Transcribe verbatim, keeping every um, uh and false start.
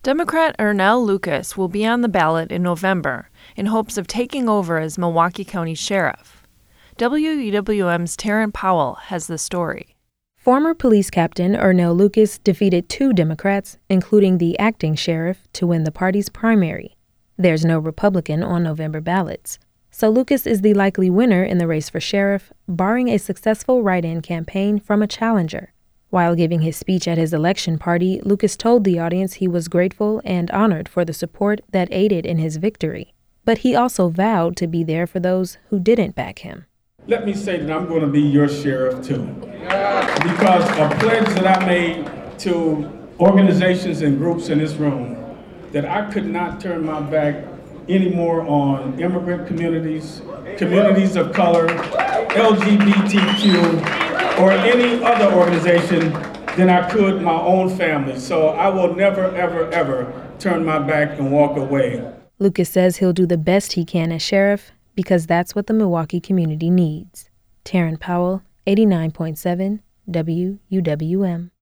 Democrat Ernell Lucas will be on the ballot in November in hopes of taking over as Milwaukee County Sheriff. W U W M's Taryn Powell has the story. Former police captain Ernell Lucas defeated two Democrats, including the acting sheriff, to win the party's primary. There's no Republican on November ballots, so Lucas is the likely winner in the race for sheriff, barring a successful write-in campaign from a challenger. While giving his speech at his election party, Lucas told the audience he was grateful and honored for the support that aided in his victory. But he also vowed to be there for those who didn't back him. Let me say that I'm going to be your sheriff too. Because a pledge that I made to organizations and groups in this room that I could not turn my back anymore on immigrant communities, communities of color, L G B T Q, or any other organization than I could my own family. So I will never, ever, ever turn my back and walk away. Lucas says he'll do the best he can as sheriff because that's what the Milwaukee community needs. Taryn Powell, eighty-nine point seven W U W M.